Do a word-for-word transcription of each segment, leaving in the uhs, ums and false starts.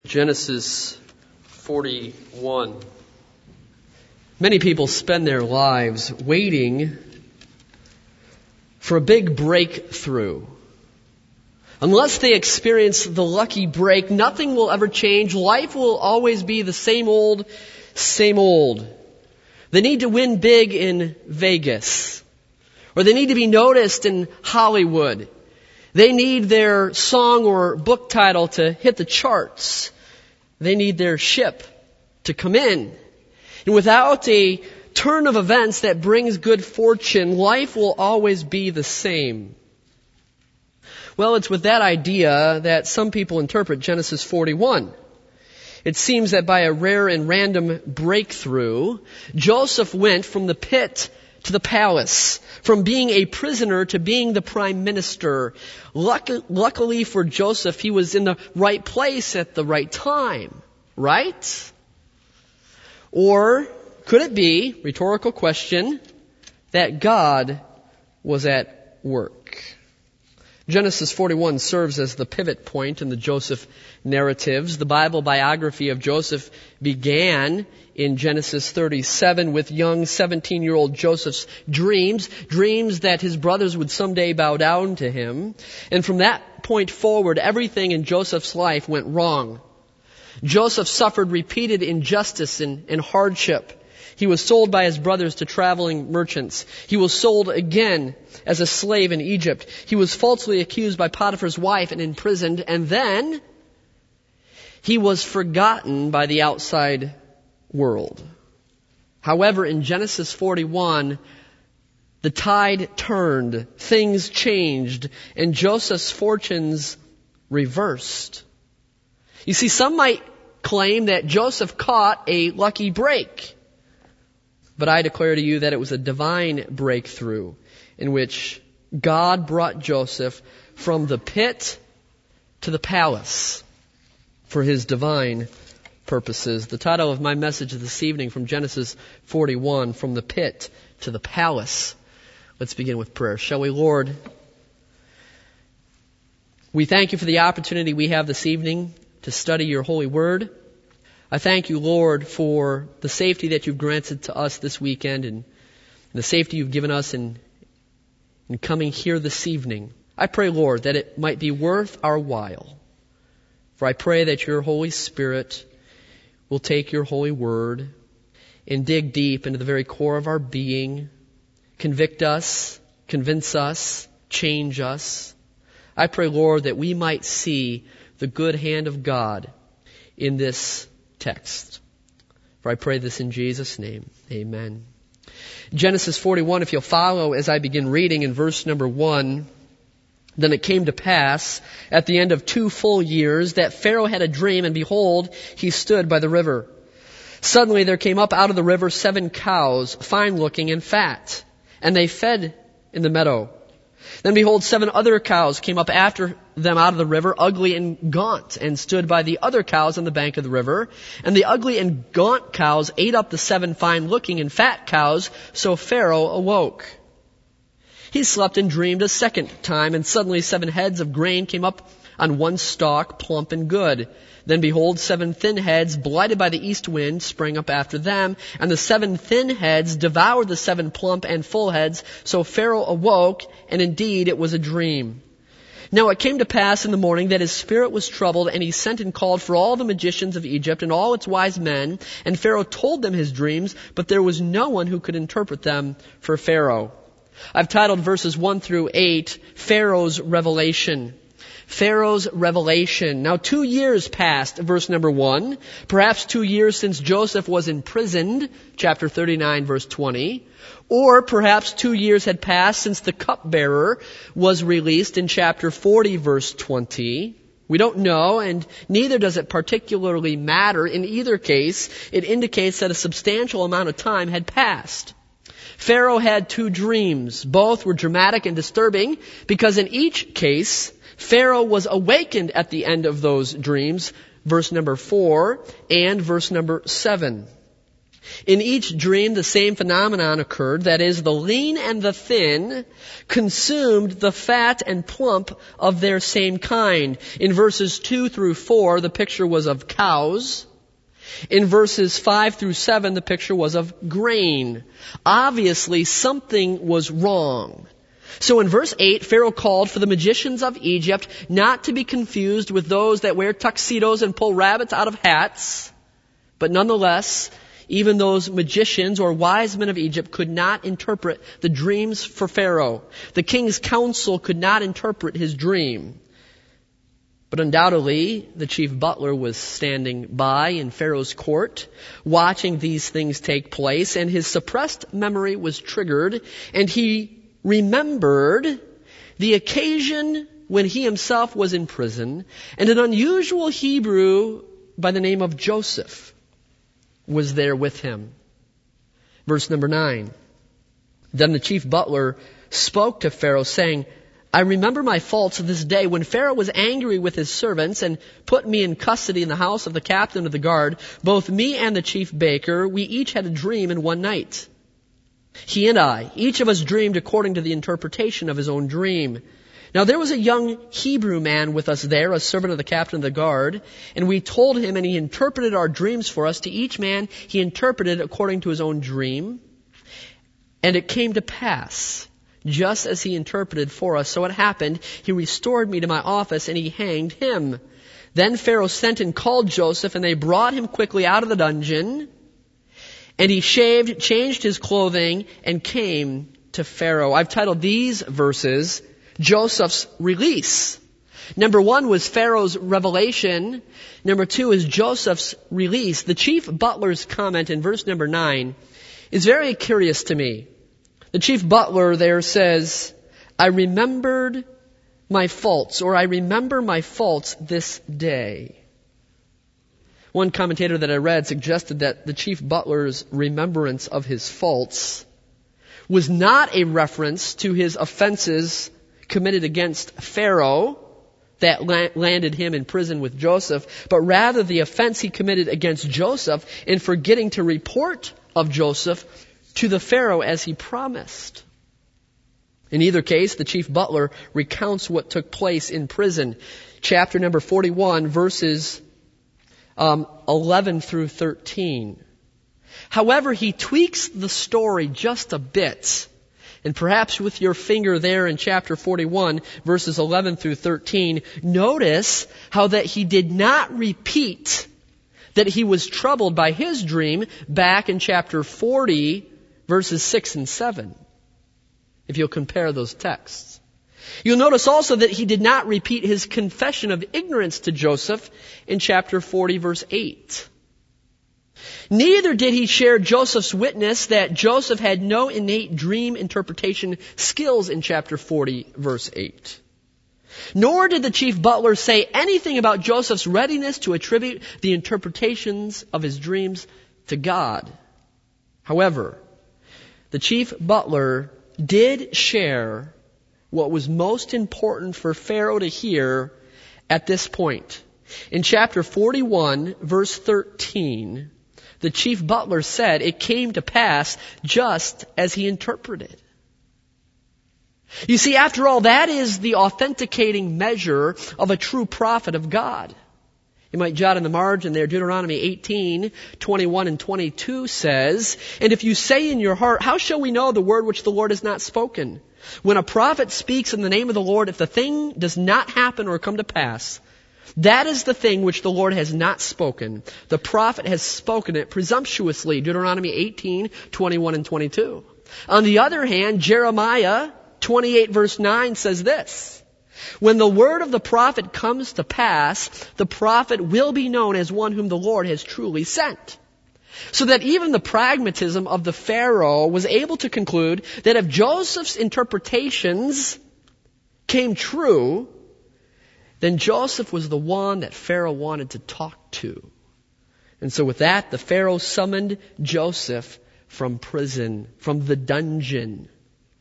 Genesis forty-one. Many people spend their lives waiting for a big breakthrough. Unless they experience the lucky break, nothing will ever change. Life will always be the same old, same old. They need to win big in Vegas. Or they need to be noticed in Hollywood. They need their song or book title to hit the charts. They need their ship to come in. And without a turn of events that brings good fortune, life will always be the same. Well, it's with that idea that some people interpret Genesis forty-one. It seems that by a rare and random breakthrough, Joseph went from the pit to the palace, from being a prisoner to being the prime minister. Luck- luckily for Joseph, he was in the right place at the right time, right? Or could it be, rhetorical question, that God was at work? Genesis forty-one serves as the pivot point in the Joseph narratives. The Bible biography of Joseph began in Genesis thirty-seven with young seventeen-year-old Joseph's dreams, dreams that his brothers would someday bow down to him. And from that point forward, everything in Joseph's life went wrong. Joseph suffered repeated injustice and, and hardship. He was sold by his brothers to traveling merchants. He was sold again as a slave in Egypt. He was falsely accused by Potiphar's wife and imprisoned. And then he was forgotten by the outside world. However, in Genesis forty-one, the tide turned, things changed, and Joseph's fortunes reversed. You see, some might claim that Joseph caught a lucky break. But I declare to you that it was a divine breakthrough in which God brought Joseph from the pit to the palace for his divine purposes. The title of my message this evening from Genesis forty-one, From the Pit to the Palace. Let's begin with prayer. Shall we, Lord? We thank you for the opportunity we have this evening to study your holy word. I thank you, Lord, for the safety that you've granted to us this weekend and the safety you've given us in, in coming here this evening. I pray, Lord, that it might be worth our while. For I pray that your Holy Spirit will take your holy word and dig deep into the very core of our being, convict us, convince us, change us. I pray, Lord, that we might see the good hand of God in this text. For I pray this in Jesus' name. Amen. Genesis forty-one, if you'll follow as I begin reading in verse number one. Then it came to pass at the end of two full years that Pharaoh had a dream, and behold, he stood by the river. Suddenly there came up out of the river seven cows, fine looking and fat, and they fed in the meadow. Then behold, seven other cows came up after them out of the river, ugly and gaunt, and stood by the other cows on the bank of the river. And the ugly and gaunt cows ate up the seven fine-looking and fat cows, so Pharaoh awoke. He slept and dreamed a second time, and suddenly seven heads of grain came up on one stalk, plump and good. Then behold, seven thin heads, blighted by the east wind, sprang up after them, and the seven thin heads devoured the seven plump and full heads. So Pharaoh awoke, and indeed it was a dream. Now it came to pass in the morning that his spirit was troubled, and he sent and called for all the magicians of Egypt and all its wise men, and Pharaoh told them his dreams, but there was no one who could interpret them for Pharaoh. I've titled verses one through eight, Pharaoh's Revelation. Pharaoh's revelation. Now two years passed, verse number one. Perhaps two years since Joseph was imprisoned, chapter thirty-nine, verse twenty. Or perhaps two years had passed since the cupbearer was released in chapter forty, verse twenty. We don't know, and neither does it particularly matter. In either case, it indicates that a substantial amount of time had passed. Pharaoh had two dreams. Both were dramatic and disturbing because in each case, Pharaoh was awakened at the end of those dreams, verse number four and verse number seven. In each dream, the same phenomenon occurred. That is, the lean and the thin consumed the fat and plump of their same kind. In verses two through four, the picture was of cows. In verses five through seven, the picture was of grain. Obviously, something was wrong. So in verse eight, Pharaoh called for the magicians of Egypt not to be confused with those that wear tuxedos and pull rabbits out of hats. But nonetheless, even those magicians or wise men of Egypt could not interpret the dreams for Pharaoh. The king's council could not interpret his dream. But undoubtedly, the chief butler was standing by in Pharaoh's court, watching these things take place, and his suppressed memory was triggered, and he remembered the occasion when he himself was in prison, and an unusual Hebrew by the name of Joseph was there with him. Verse number nine. Then the chief butler spoke to Pharaoh, saying, I remember my faults this day when Pharaoh was angry with his servants and put me in custody in the house of the captain of the guard. Both me and the chief baker, we each had a dream in one night. He and I, each of us dreamed according to the interpretation of his own dream. Now there was a young Hebrew man with us there, a servant of the captain of the guard, and we told him, and he interpreted our dreams for us. To each man he interpreted according to his own dream. And it came to pass, just as he interpreted for us, so it happened, he restored me to my office, and he hanged him. Then Pharaoh sent and called Joseph, and they brought him quickly out of the dungeon. And he shaved, changed his clothing, and came to Pharaoh. I've titled these verses, Joseph's release. Number one was Pharaoh's revelation. Number two is Joseph's release. The chief butler's comment in verse number nine is very curious to me. The chief butler there says, I remembered my faults, or I remember my faults this day. One commentator that I read suggested that the chief butler's remembrance of his faults was not a reference to his offenses committed against Pharaoh that la- landed him in prison with Joseph, but rather the offense he committed against Joseph in forgetting to report of Joseph to the Pharaoh as he promised. In either case, the chief butler recounts what took place in prison. Chapter number forty-one, verses um, eleven through thirteen. However, he tweaks the story just a bit. And perhaps with your finger there in chapter forty-one, verses eleven through thirteen, notice how that he did not repeat that he was troubled by his dream back in chapter forty, verses six and seven. If you'll compare those texts. You'll notice also that he did not repeat his confession of ignorance to Joseph in chapter forty, verse eight. Neither did he share Joseph's witness that Joseph had no innate dream interpretation skills in chapter forty, verse eight. Nor did the chief butler say anything about Joseph's readiness to attribute the interpretations of his dreams to God. However, the chief butler did share what was most important for Pharaoh to hear at this point. In chapter forty-one, verse thirteen, the chief butler said, it came to pass just as he interpreted. You see, after all, that is the authenticating measure of a true prophet of God. You might jot in the margin there, Deuteronomy eighteen, twenty-one and twenty-two says, and if you say in your heart, how shall we know the word which the Lord has not spoken? When a prophet speaks in the name of the Lord, if the thing does not happen or come to pass, that is the thing which the Lord has not spoken. The prophet has spoken it presumptuously, Deuteronomy eighteen, twenty-one and twenty-two. On the other hand, Jeremiah twenty-eight verse nine says this, when the word of the prophet comes to pass, the prophet will be known as one whom the Lord has truly sent. So that even the pragmatism of the Pharaoh was able to conclude that if Joseph's interpretations came true, then Joseph was the one that Pharaoh wanted to talk to. And so with that, the Pharaoh summoned Joseph from prison, from the dungeon.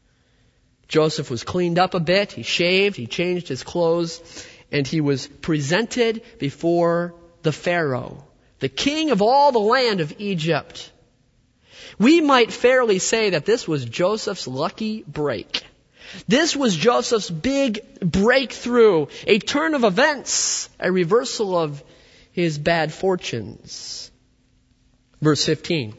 Joseph was cleaned up a bit, he shaved, he changed his clothes, and he was presented before the Pharaoh, the king of all the land of Egypt. We might fairly say that this was Joseph's lucky break. This was Joseph's big breakthrough, a turn of events, a reversal of his bad fortunes. Verse fifteen.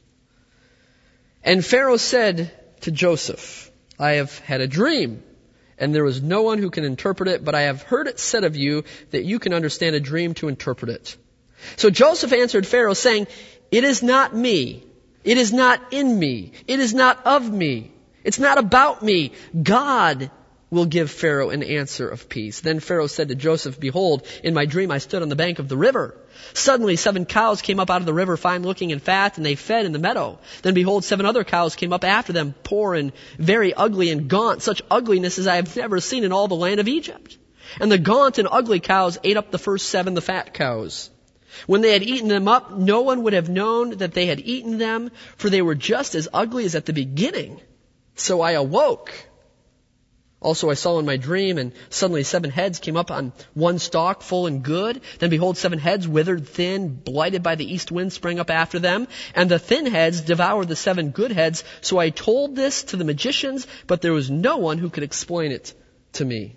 And Pharaoh said to Joseph, I have had a dream, and there is no one who can interpret it, but I have heard it said of you that you can understand a dream to interpret it. So Joseph answered Pharaoh, saying, it is not me. It is not in me. It is not of me. It's not about me. God will give Pharaoh an answer of peace. Then Pharaoh said to Joseph, behold, in my dream I stood on the bank of the river. Suddenly seven cows came up out of the river, fine looking and fat, and they fed in the meadow. Then behold, seven other cows came up after them, poor and very ugly and gaunt, such ugliness as I have never seen in all the land of Egypt. And the gaunt and ugly cows ate up the first seven, the fat cows. When they had eaten them up, no one would have known that they had eaten them, for they were just as ugly as at the beginning. So I awoke. Also I saw in my dream, and suddenly seven heads came up on one stalk, full and good. Then behold, seven heads, withered, thin, blighted by the east wind, sprang up after them. And the thin heads devoured the seven good heads. So I told this to the magicians, but there was no one who could explain it to me.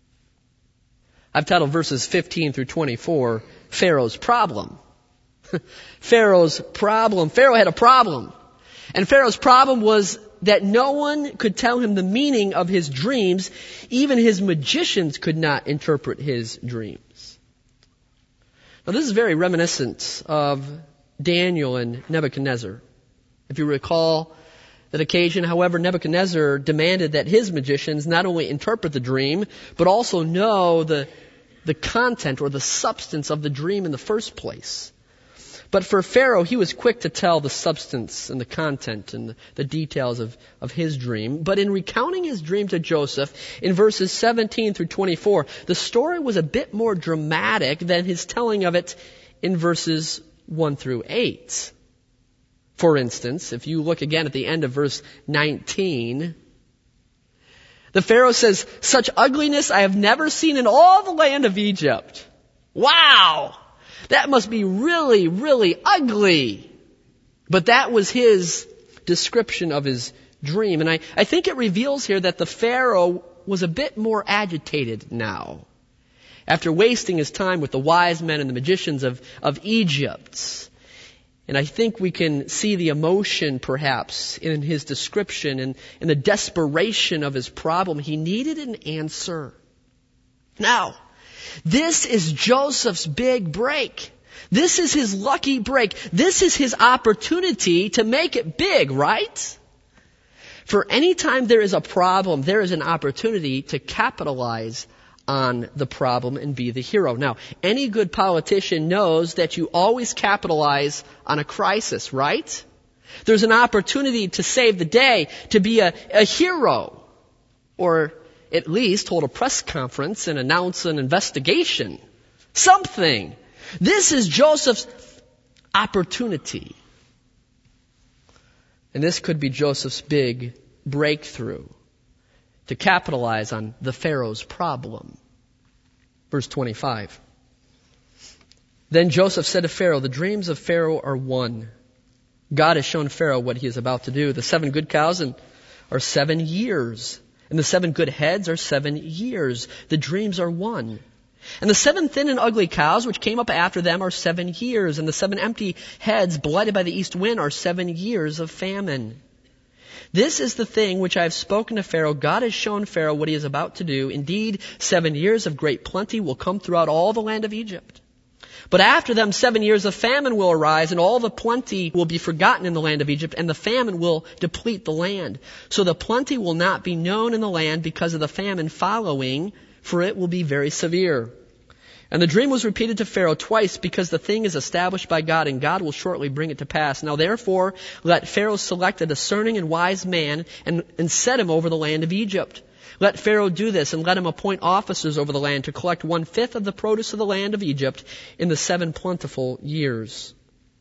I've titled verses fifteen through twenty-four, Pharaoh's Problem. Pharaoh's problem. Pharaoh had a problem. And Pharaoh's problem was that no one could tell him the meaning of his dreams. Even his magicians could not interpret his dreams. Now this is very reminiscent of Daniel and Nebuchadnezzar. If you recall that occasion, however, Nebuchadnezzar demanded that his magicians not only interpret the dream, but also know the, the content or the substance of the dream in the first place. But for Pharaoh, he was quick to tell the substance and the content and the, the details of, of his dream. But in recounting his dream to Joseph, in verses seventeen through twenty-four, the story was a bit more dramatic than his telling of it in verses one through eight. For instance, if you look again at the end of verse nineteen, the Pharaoh says, such ugliness I have never seen in all the land of Egypt. Wow! That must be really, really ugly. But that was his description of his dream. And I, I think it reveals here that the Pharaoh was a bit more agitated now. After wasting his time with the wise men and the magicians of, of Egypt. And I think we can see the emotion perhaps in his description and in the desperation of his problem. He needed an answer. Now, this is Joseph's big break. This is his lucky break. This is his opportunity to make it big, right? For any time there is a problem, there is an opportunity to capitalize on the problem and be the hero. Now, any good politician knows that you always capitalize on a crisis, right? There's an opportunity to save the day, to be a, a hero, or at least hold a press conference and announce an investigation. Something. This is Joseph's opportunity. And this could be Joseph's big breakthrough to capitalize on the Pharaoh's problem. Verse twenty-five. Then Joseph said to Pharaoh, the dreams of Pharaoh are one. God has shown Pharaoh what he is about to do. The seven good cows are seven years. And the seven good heads are seven years. The dreams are one. And the seven thin and ugly cows which came up after them are seven years. And the seven empty heads blighted by the east wind are seven years of famine. This is the thing which I have spoken to Pharaoh. God has shown Pharaoh what he is about to do. Indeed, seven years of great plenty will come throughout all the land of Egypt. But after them, seven years of famine will arise, and all the plenty will be forgotten in the land of Egypt, and the famine will deplete the land. So the plenty will not be known in the land because of the famine following, for it will be very severe. And the dream was repeated to Pharaoh twice because the thing is established by God, and God will shortly bring it to pass. Now therefore, let Pharaoh select a discerning and wise man and, and set him over the land of Egypt. Let Pharaoh do this, and let him appoint officers over the land to collect one-fifth of the produce of the land of Egypt in the seven plentiful years.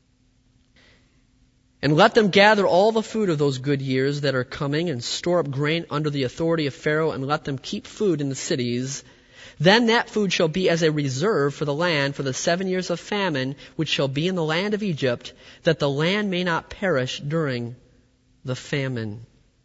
And let them gather all the food of those good years that are coming and store up grain under the authority of Pharaoh, and let them keep food in the cities. Then that food shall be as a reserve for the land for the seven years of famine, which shall be in the land of Egypt, that the land may not perish during the famine.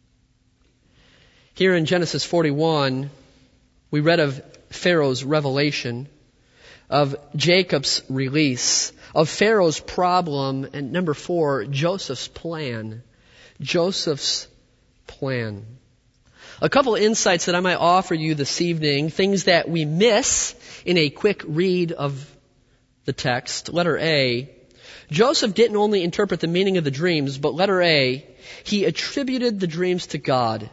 Here in Genesis forty-one, we read of Pharaoh's revelation, of Jacob's release, of Pharaoh's problem, and number four, Joseph's plan. Joseph's plan. A couple of insights that I might offer you this evening, things that we miss in a quick read of the text. Letter A, Joseph didn't only interpret the meaning of the dreams, but letter A, he attributed the dreams to God.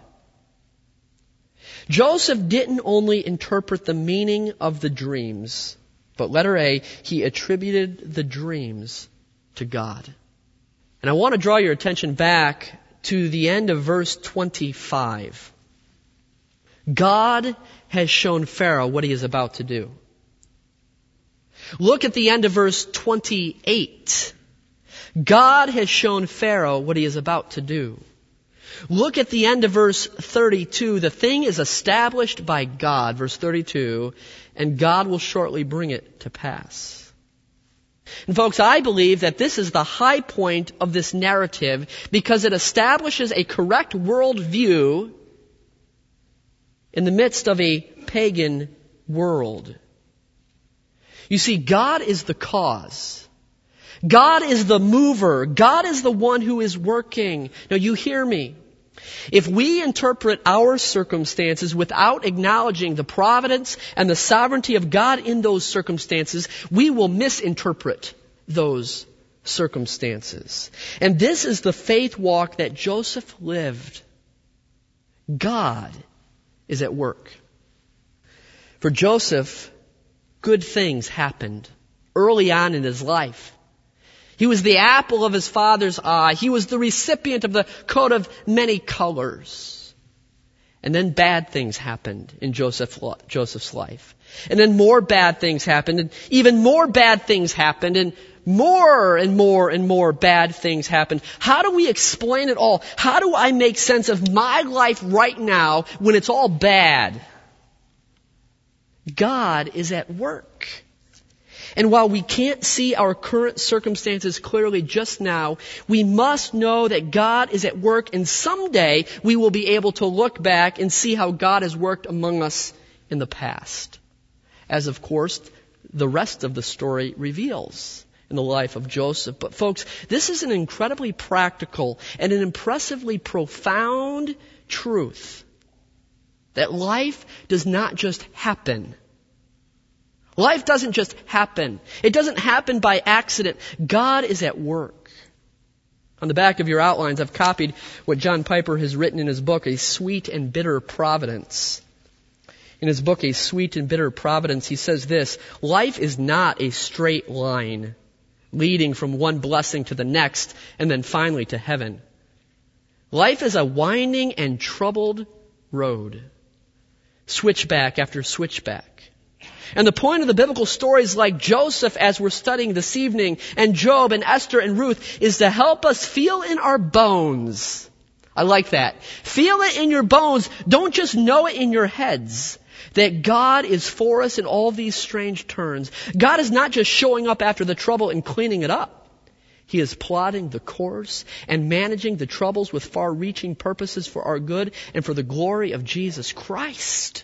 Joseph didn't only interpret the meaning of the dreams, but letter A, he attributed the dreams to God. And I want to draw your attention back to the end of verse twenty-five. God has shown Pharaoh what he is about to do. Look at the end of verse twenty-eight. God has shown Pharaoh what he is about to do. Look at the end of verse thirty-two. The thing is established by God, verse thirty-two, and God will shortly bring it to pass. And folks, I believe that this is the high point of this narrative because it establishes a correct worldview in the midst of a pagan world. You see, God is the cause. God is the mover. God is the one who is working. Now you hear me. If we interpret our circumstances without acknowledging the providence and the sovereignty of God in those circumstances, we will misinterpret those circumstances. And this is the faith walk that Joseph lived. God is at work. For Joseph, good things happened early on in his life. He was the apple of his father's eye. He was the recipient of the coat of many colors. And then bad things happened in Joseph, Joseph's life. And then more bad things happened, and even more bad things happened, and more and more and more bad things happened. How do we explain it all? How do I make sense of my life right now when it's all bad? God is at work. And while we can't see our current circumstances clearly just now, we must know that God is at work, and someday we will be able to look back and see how God has worked among us in the past. As, of course, the rest of the story reveals in the life of Joseph. But folks, this is an incredibly practical and an impressively profound truth that life does not just happen. Life doesn't just happen. It doesn't happen by accident. God is at work. On the back of your outlines, I've copied what John Piper has written in his book, A Sweet and Bitter Providence. In his book, A Sweet and Bitter Providence, he says this: life is not a straight line leading from one blessing to the next and then finally to heaven. Life is a winding and troubled road, switchback after switchback. And the point of the biblical stories like Joseph, as we're studying this evening, and Job and Esther and Ruth, is to help us feel in our bones. I like that. Feel it in your bones. Don't just know it in your heads. That God is for us in all these strange turns. God is not just showing up after the trouble and cleaning it up. He is plotting the course and managing the troubles with far-reaching purposes for our good and for the glory of Jesus Christ.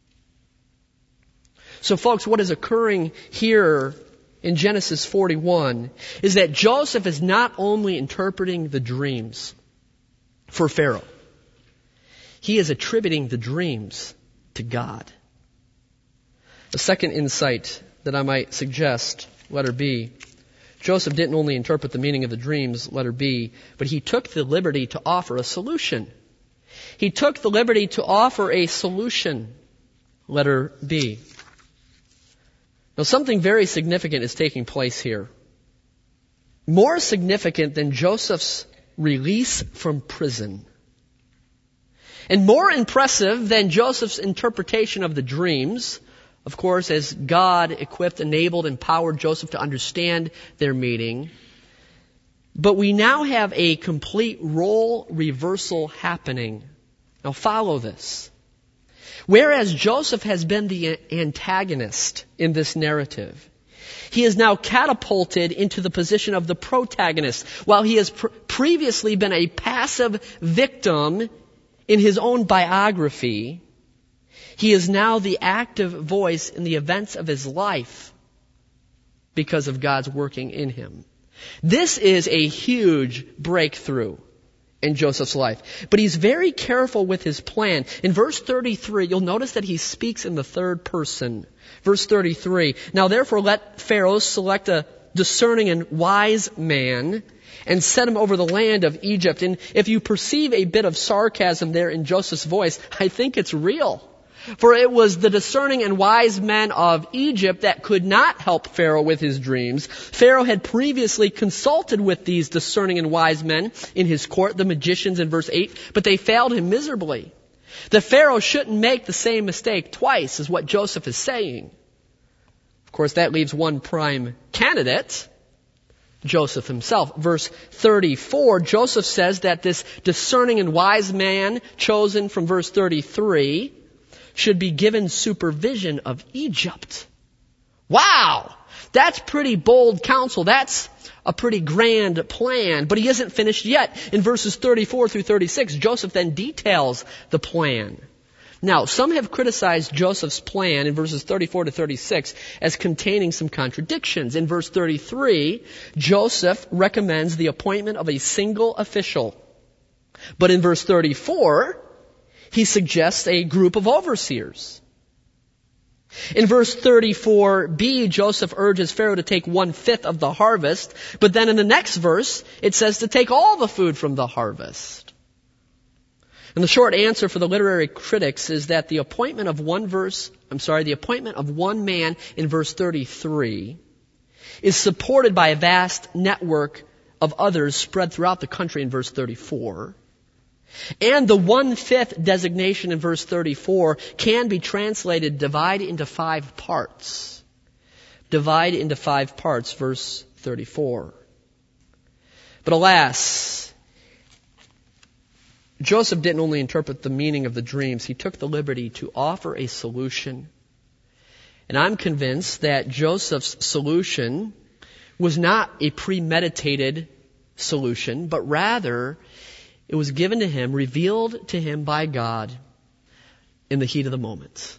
So folks, what is occurring here in Genesis forty-one is that Joseph is not only interpreting the dreams for Pharaoh, he is attributing the dreams to God. The second insight that I might suggest, letter B, Joseph didn't only interpret the meaning of the dreams, letter B, but he took the liberty to offer a solution. He took the liberty to offer a solution, letter B. Now, something very significant is taking place here. More significant than Joseph's release from prison. And more impressive than Joseph's interpretation of the dreams, of course, as God equipped, enabled, empowered Joseph to understand their meaning. But we now have a complete role reversal happening. Now follow this. Whereas Joseph has been the antagonist in this narrative, he is now catapulted into the position of the protagonist, while he has pr- previously been a passive victim in his own biography. He is now the active voice in the events of his life because of God's working in him. This is a huge breakthrough in Joseph's life. But he's very careful with his plan. In verse thirty-three, you'll notice that he speaks in the third person. Verse thirty-three, now therefore let Pharaoh select a discerning and wise man and set him over the land of Egypt. And if you perceive a bit of sarcasm there in Joseph's voice, I think it's real. For it was the discerning and wise men of Egypt that could not help Pharaoh with his dreams. Pharaoh had previously consulted with these discerning and wise men in his court, the magicians in verse eight, but they failed him miserably. The Pharaoh shouldn't make the same mistake twice, is what Joseph is saying. Of course, that leaves one prime candidate, Joseph himself. Verse thirty-four, Joseph says that this discerning and wise man chosen from verse thirty-three should be given supervision of Egypt. Wow! That's pretty bold counsel. That's a pretty grand plan. But he isn't finished yet. In verses thirty-four through thirty-six, Joseph then details the plan. Now, some have criticized Joseph's plan in verses thirty-four to thirty-six as containing some contradictions. In verse thirty-three, Joseph recommends the appointment of a single official. But in verse thirty-four, he suggests a group of overseers. In verse thirty-four b, Joseph urges Pharaoh to take one-fifth of the harvest, but then in the next verse, it says to take all the food from the harvest. And the short answer for the literary critics is that the appointment of one verse, I'm sorry, the appointment of one man in verse thirty-three is supported by a vast network of others spread throughout the country in verse thirty-four. And the one-fifth designation in verse thirty-four can be translated divide into five parts. Divide into five parts, verse thirty-four. But alas, Joseph didn't only interpret the meaning of the dreams, he took the liberty to offer a solution. And I'm convinced that Joseph's solution was not a premeditated solution, but rather it was given to him, revealed to him by God in the heat of the moment.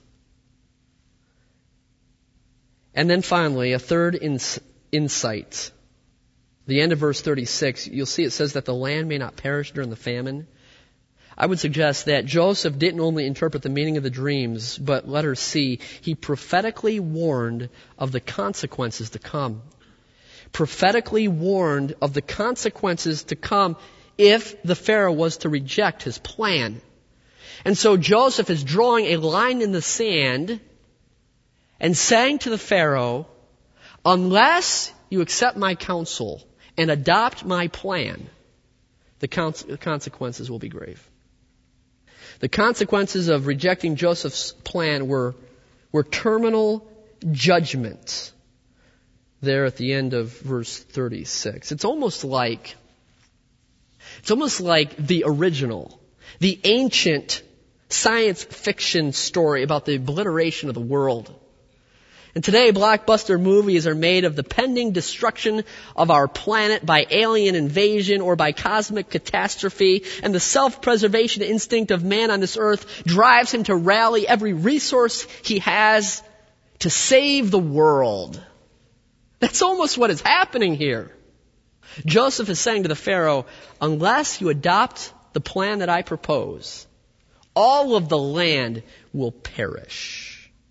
And then finally, a third ins- insight. The end of verse thirty-six, you'll see it says that the land may not perish during the famine. I would suggest that Joseph didn't only interpret the meaning of the dreams, but letter C, he prophetically warned of the consequences to come. Prophetically warned of the consequences to come if the Pharaoh was to reject his plan. And so Joseph is drawing a line in the sand and saying to the Pharaoh, unless you accept my counsel and adopt my plan, the consequences will be grave. The consequences of rejecting Joseph's plan were, were terminal judgment there at the end of verse thirty-six. It's almost like It's almost like the original, the ancient science fiction story about the obliteration of the world. And today, blockbuster movies are made of the pending destruction of our planet by alien invasion or by cosmic catastrophe, and the self-preservation instinct of man on this earth drives him to rally every resource he has to save the world. That's almost what is happening here. Joseph is saying to the Pharaoh, unless you adopt the plan that I propose, all of the land will perish.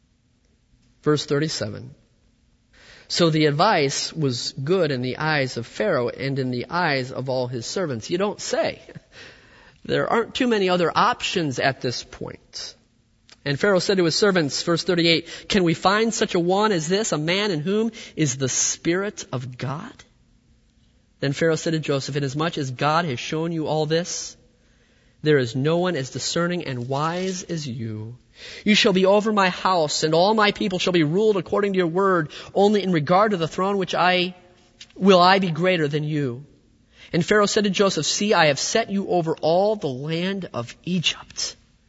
Verse thirty-seven. So the advice was good in the eyes of Pharaoh and in the eyes of all his servants. You don't say. There aren't too many other options at this point. And Pharaoh said to his servants, verse thirty-eight, can we find such a one as this, a man in whom is the Spirit of God? Then Pharaoh said to Joseph, inasmuch as God has shown you all this, there is no one as discerning and wise as you. You shall be over my house, and all my people shall be ruled according to your word. Only in regard to the throne which I will I be greater than you. And Pharaoh said to Joseph, see, I have set you over all the land of Egypt.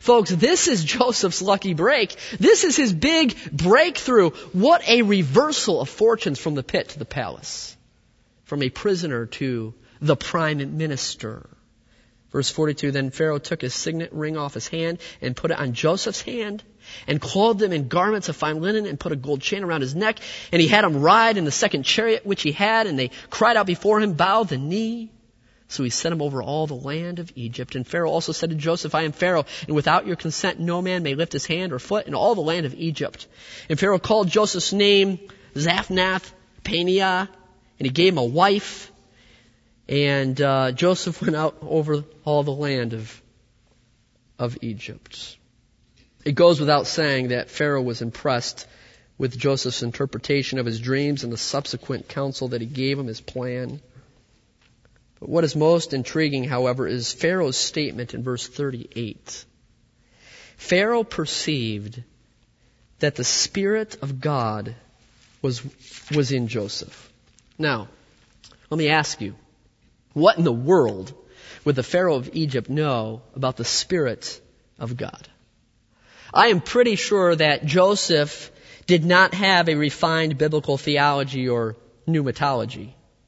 Folks, this is Joseph's lucky break. This is his big breakthrough. What a reversal of fortunes from the pit to the palace. From a prisoner to the prime minister. Verse forty-two, then Pharaoh took his signet ring off his hand and put it on Joseph's hand and clothed him in garments of fine linen and put a gold chain around his neck. And he had him ride in the second chariot which he had, and they cried out before him, bow the knee. So he set him over all the land of Egypt. And Pharaoh also said to Joseph, I am Pharaoh, and without your consent no man may lift his hand or foot in all the land of Egypt. And Pharaoh called Joseph's name Zaphnath-Paaneah, and he gave him a wife. And uh, Joseph went out over all the land of, of Egypt. It goes without saying that Pharaoh was impressed with Joseph's interpretation of his dreams and the subsequent counsel that he gave him, his plan. But what is most intriguing, however, is Pharaoh's statement in verse thirty-eight. Pharaoh perceived that the Spirit of God was, was in Joseph. Now, let me ask you, what in the world would the Pharaoh of Egypt know about the Spirit of God? I am pretty sure that Joseph did not have a refined biblical theology or pneumatology.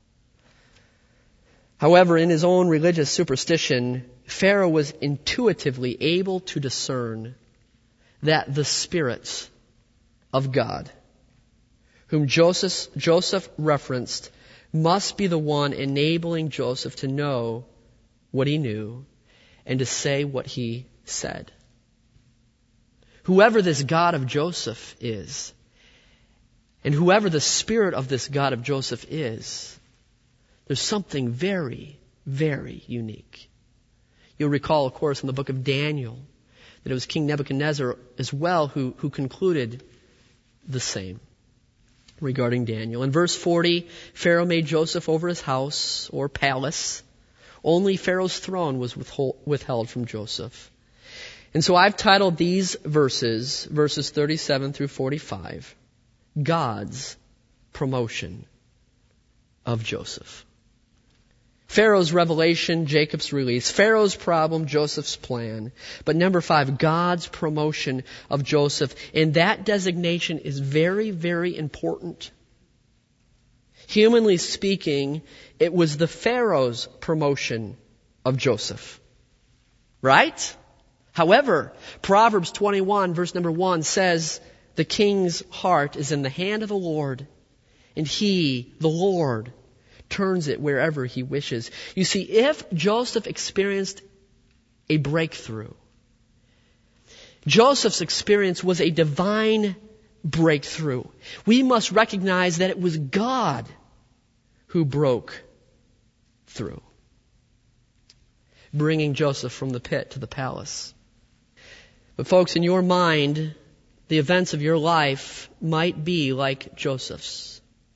However, in his own religious superstition, Pharaoh was intuitively able to discern that the Spirit of God, whom Joseph, Joseph referenced, must be the one enabling Joseph to know what he knew and to say what he said. Whoever this God of Joseph is, and whoever the Spirit of this God of Joseph is, there's something very, very unique. You'll recall, of course, in the book of Daniel, that it was King Nebuchadnezzar as well who, who concluded the same regarding Daniel. In verse forty, Pharaoh made Joseph over his house or palace. Only Pharaoh's throne was withheld from Joseph. And so I've titled these verses, verses thirty-seven through forty-five, God's promotion of Joseph. Pharaoh's revelation, Jacob's release. Pharaoh's problem, Joseph's plan. But number five, God's promotion of Joseph. And that designation is very, very important. Humanly speaking, it was the Pharaoh's promotion of Joseph. Right? However, Proverbs twenty-one, verse number one says, the king's heart is in the hand of the Lord, and he, the Lord, turns it wherever he wishes. You see, if Joseph experienced a breakthrough, Joseph's experience was a divine breakthrough. We must recognize that it was God who broke through, bringing Joseph from the pit to the palace. But folks, in your mind, the events of your life might be like Joseph's.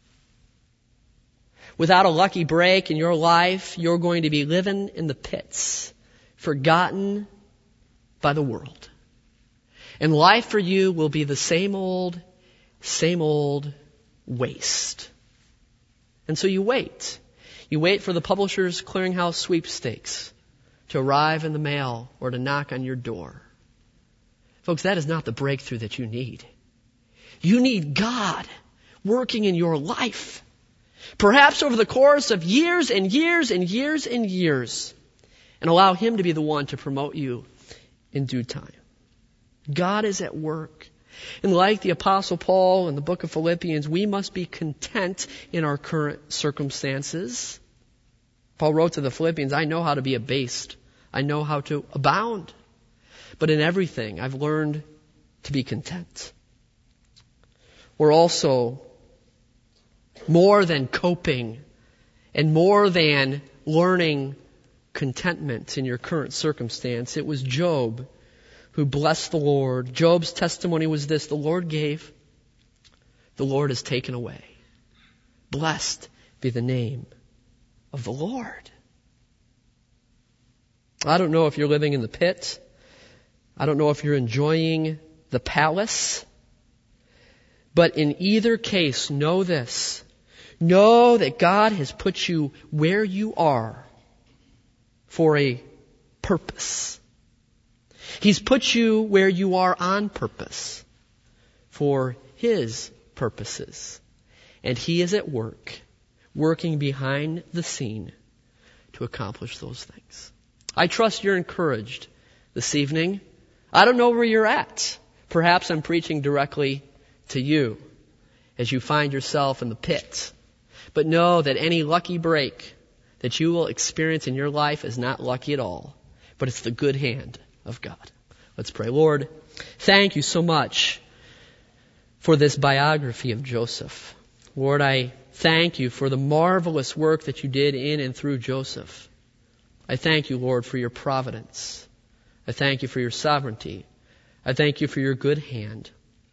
Without a lucky break in your life, you're going to be living in the pits, forgotten by the world. And life for you will be the same old, same old waste. And so you wait. You wait for the Publishers Clearinghouse sweepstakes to arrive in the mail or to knock on your door. Folks, that is not the breakthrough that you need. You need God working in your life. Perhaps over the course of years and years and years and years. And allow Him to be the one to promote you in due time. God is at work. And like the Apostle Paul in the book of Philippians, we must be content in our current circumstances. Paul wrote to the Philippians, I know how to be abased. I know how to abound. But in everything, I've learned to be content. We're also more than coping and more than learning contentment in your current circumstance. It was Job who blessed the Lord. Job's testimony was this: the Lord gave, the Lord has taken away. Blessed be the name of the Lord. I don't know if you're living in the pit. I don't know if you're enjoying the palace. But in either case, know this. Know that God has put you where you are for a purpose. He's put you where you are on purpose for His purposes. And He is at work, working behind the scene to accomplish those things. I trust you're encouraged this evening. I don't know where you're at. Perhaps I'm preaching directly to you as you find yourself in the pit. But know that any lucky break that you will experience in your life is not lucky at all, but it's the good hand of God. Let's pray. Lord, thank you so much for this biography of Joseph. Lord, I thank you for the marvelous work that you did in and through Joseph. I thank you, Lord, for your providence. I thank you for your sovereignty. I thank you for your good hand.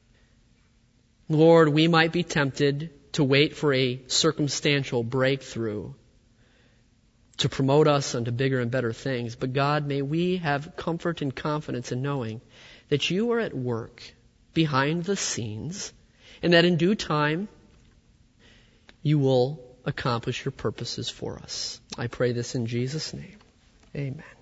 Lord, we might be tempted to wait for a circumstantial breakthrough to promote us unto bigger and better things. But God, may we have comfort and confidence in knowing that you are at work behind the scenes and that in due time you will accomplish your purposes for us. I pray this in Jesus' name. Amen.